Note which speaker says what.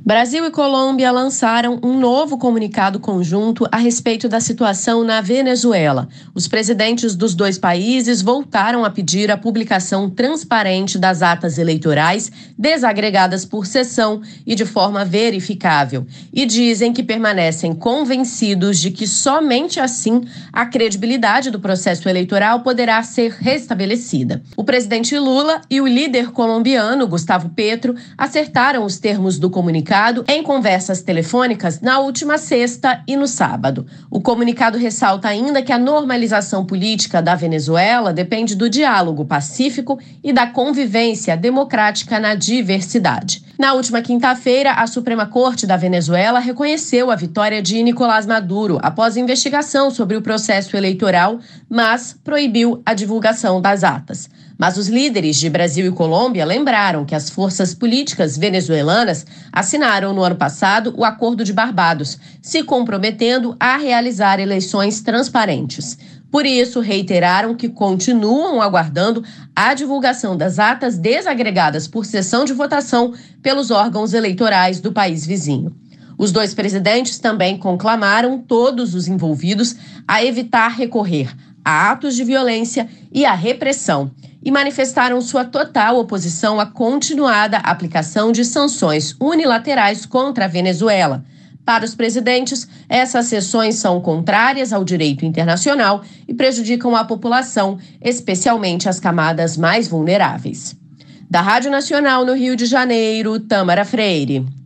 Speaker 1: Brasil e Colômbia lançaram um novo comunicado conjunto a respeito da situação na Venezuela. Os presidentes dos dois países voltaram a pedir a publicação transparente das atas eleitorais, desagregadas por sessão e de forma verificável. E dizem que permanecem convencidos de que somente assim a credibilidade do processo eleitoral poderá ser restabelecida. O presidente Lula e o líder colombiano, Gustavo Petro, acertaram os termos do comunicado em conversas telefônicas na última sexta e no sábado. O comunicado ressalta ainda que a normalização política da Venezuela depende do diálogo pacífico e da convivência democrática na diversidade. Na última quinta-feira, a Suprema Corte da Venezuela reconheceu a vitória de Nicolás Maduro após investigação sobre o processo eleitoral, mas proibiu a divulgação das atas. Mas os líderes de Brasil e Colômbia lembraram que as forças políticas venezuelanas assinaram no ano passado o Acordo de Barbados, se comprometendo a realizar eleições transparentes. Por isso, reiteraram que continuam aguardando a divulgação das atas desagregadas por sessão de votação pelos órgãos eleitorais do país vizinho. Os dois presidentes também conclamaram todos os envolvidos a evitar recorrer a atos de violência e à repressão e manifestaram sua total oposição à continuada aplicação de sanções unilaterais contra a Venezuela. Para os presidentes, essas sanções são contrárias ao direito internacional e prejudicam a população, especialmente as camadas mais vulneráveis. Da Rádio Nacional no Rio de Janeiro, Tâmara Freire.